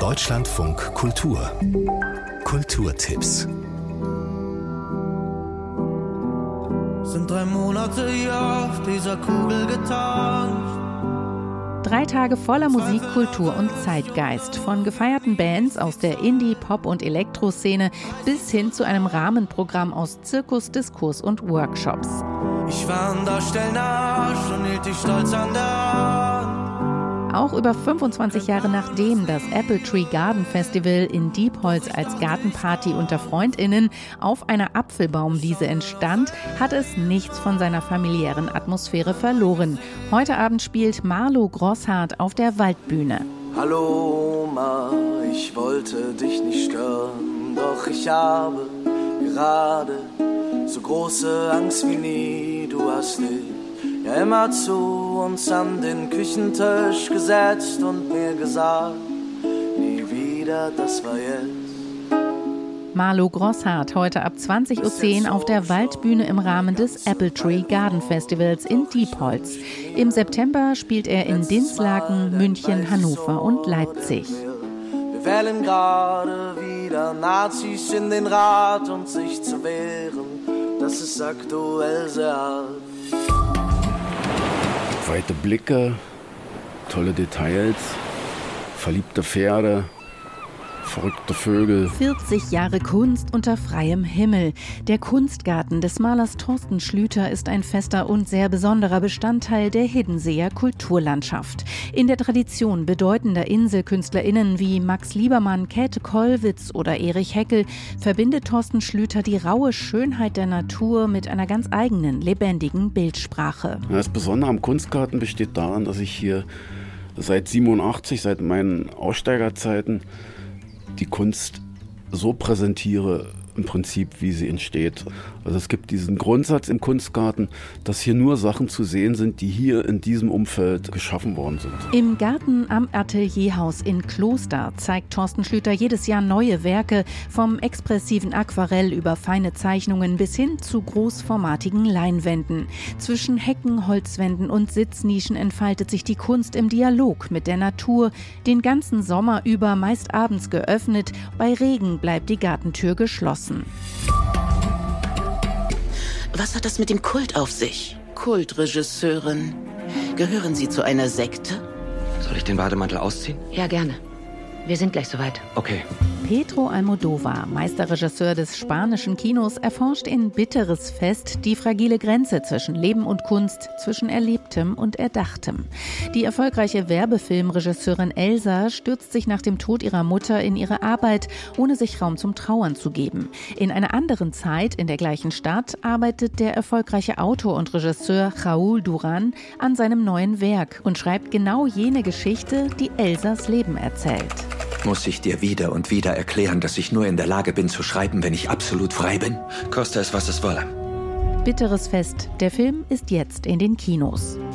Deutschlandfunk Kultur. Kulturtipps. Sind 3 Monate hier auf dieser Kugel getauscht. 3 Tage voller Musik, Kultur und Zeitgeist. Von gefeierten Bands aus der Indie-, Pop- und Elektroszene bis hin zu einem Rahmenprogramm aus Zirkus, Diskurs und Workshops. Ich war an der Stellnarsch und hielt dich stolz an der Hand. Auch über 25 Jahre nachdem das Apple Tree Garden Festival in Diepholz als Gartenparty unter FreundInnen auf einer Apfelbaumwiese entstand, hat es nichts von seiner familiären Atmosphäre verloren. Heute Abend spielt Marlo Grosshardt auf der Waldbühne. Hallo Oma, ich wollte dich nicht stören, doch ich habe gerade so große Angst wie nie. Du hast dich ja immer zu uns an den Küchentisch gesetzt und mir gesagt, nie wieder, das war jetzt. Marlo Grosshardt heute ab 20:10 Uhr auf der Waldbühne im Rahmen des Apple Tree Garden Festivals in Diepholz. Im September spielt er in Dinslaken, München, Hannover und Leipzig. Wir wählen gerade wieder Nazis in den Rat und sich zu wehren, das ist aktuell sehr hart. Weite Blicke, tolle Details, verliebte Pferde, verrückte Vögel. 40 Jahre Kunst unter freiem Himmel. Der Kunstgarten des Malers Thorsten Schlüter ist ein fester und sehr besonderer Bestandteil der Hiddenseer Kulturlandschaft. In der Tradition bedeutender InselkünstlerInnen wie Max Liebermann, Käthe Kollwitz oder Erich Heckel verbindet Thorsten Schlüter die raue Schönheit der Natur mit einer ganz eigenen, lebendigen Bildsprache. Das Besondere am Kunstgarten besteht darin, dass ich hier seit 87, seit meinen Aussteigerzeiten, die Kunst so präsentiere, im Prinzip, wie sie entsteht. Also es gibt diesen Grundsatz im Kunstgarten, dass hier nur Sachen zu sehen sind, die hier in diesem Umfeld geschaffen worden sind. Im Garten am Atelierhaus in Kloster zeigt Thorsten Schlüter jedes Jahr neue Werke, vom expressiven Aquarell über feine Zeichnungen bis hin zu großformatigen Leinwänden. Zwischen Hecken, Holzwänden und Sitznischen entfaltet sich die Kunst im Dialog mit der Natur, den ganzen Sommer über meist abends geöffnet, bei Regen bleibt die Gartentür geschlossen. Was hat das mit dem Kult auf sich? Kultregisseurin. Gehören Sie zu einer Sekte? Soll ich den Bademantel ausziehen? Ja, gerne. Wir sind gleich soweit. Okay. Pedro Almodóvar, Meisterregisseur des spanischen Kinos, erforscht in Bitteres Fest die fragile Grenze zwischen Leben und Kunst, zwischen Erlebtem und Erdachtem. Die erfolgreiche Werbefilmregisseurin Elsa stürzt sich nach dem Tod ihrer Mutter in ihre Arbeit, ohne sich Raum zum Trauern zu geben. In einer anderen Zeit, in der gleichen Stadt, arbeitet der erfolgreiche Autor und Regisseur Raúl Duran an seinem neuen Werk und schreibt genau jene Geschichte, die Elsas Leben erzählt. Muss ich dir wieder und wieder erklären, dass ich nur in der Lage bin zu schreiben, wenn ich absolut frei bin? Koste es, was es wolle. Bitteres Fest. Der Film ist jetzt in den Kinos.